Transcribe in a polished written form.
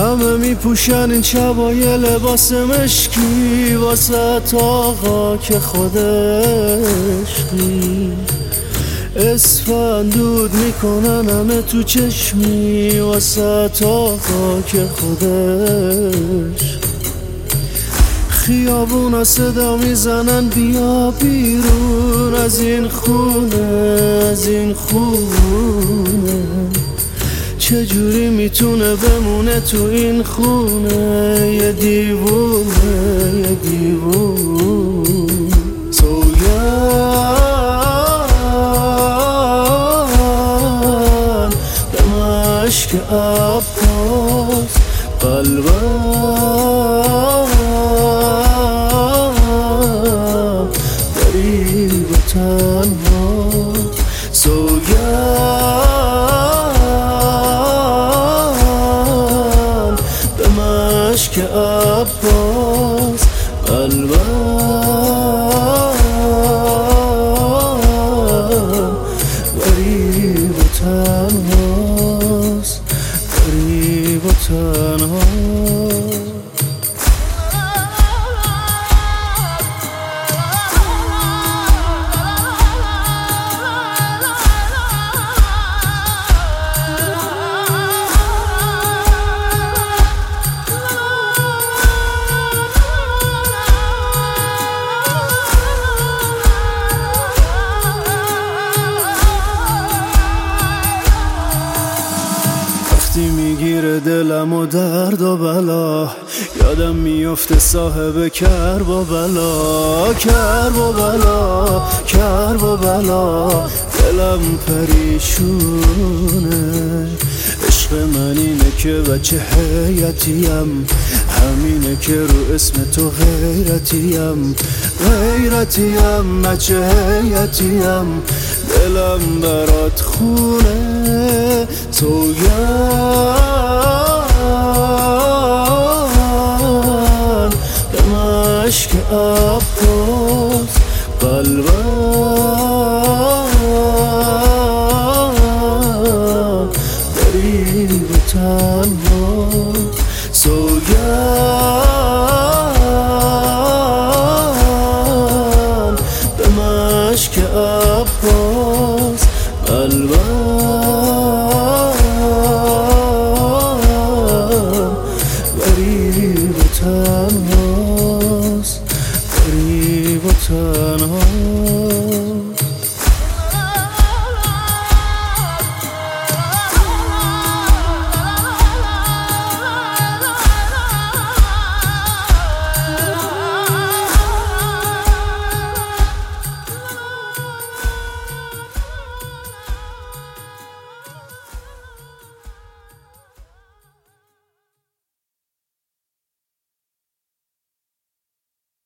همه میپوشن این شبای لباس مشکی واسه آقا که خودشی اسفندود میکنن همه تو چشمی واسه آقا که خودش خیابونا صدا میزنن بیا بیرون از این خونه از این خونه چجوری میتونه بمونه تو این خونه یه دیوونه یه دیوونه سوگن به مشک عباس قلبم غریب و تنها سوگن به مشک عباس قلبم غریب و تنهاست غریب و تنها وقتی میگیره دلم و درد و بلا یادم میفته صاحب کرب و بلا کرب و بلا کرب و بلا دلم پریشونه عشق من اینه که بچه حیاتیم همینه که رو اسم تو غیرتیم غیرتیم بچه حیاتیم دلم برات خونه سوگن به مشک عباس قلبم غریب و تنها سوگن به مشک عباس قلبم